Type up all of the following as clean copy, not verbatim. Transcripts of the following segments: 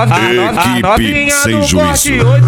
novinha sem do juízo. corte 8.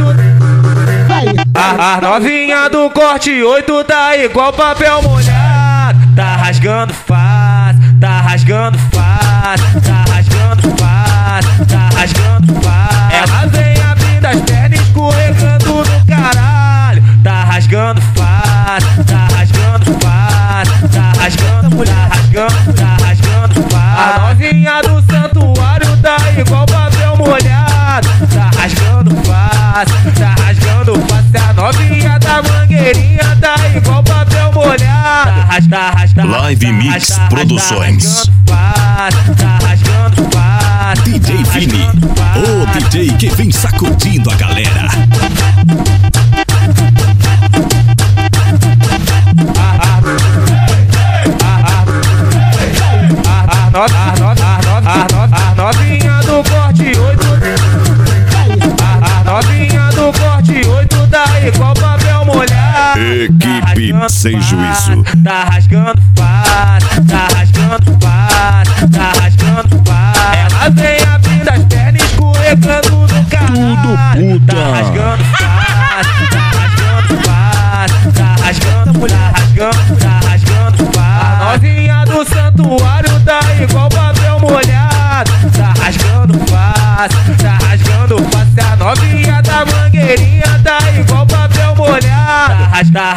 A novinha do corte 8 tá igual papel molhado. Tá rasgando fácil, tá rasgando fácil, tá rasgando fácil, tá rasgando fácil. Ela vem abrindo as pernas, escorregando no caralho. Tá rasgando fácil, tá rasgando fácil, tá rasgando, tá rasgando, tá rasgando fácil. A novinha do santuário tá igual papel molhado. Tá rasgando fácil, tá rasgando fácil. A novinha da mangueirinha tá igual papel molhado. Live Mix Produções. Tá rasgando fácil. DJ Vini, o DJ que vem sacudindo a galera. A novinha do corte 8. A novinha do corte 8 tá igual papel molhado. Equipe sem juízo. Tá rasgando fácil, tá rasgando fácil, tá rasgando fácil. Ela vem abrindo as pernas, escorregando no caralho. Tudo puta. Tá rasgando fácil, tá rasgando fácil, tá rasgando, tá rasgando, tá rasgando fácil. A novinha do santuário tá igual papel molhado. Tá rasgando fácil, tá rasgando fácil. A novinha da mangueirinha tá igual papel molhado. Tá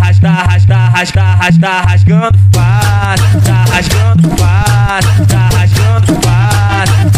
rasgando fácil, tá rasgando fácil, tá rasgando fácil,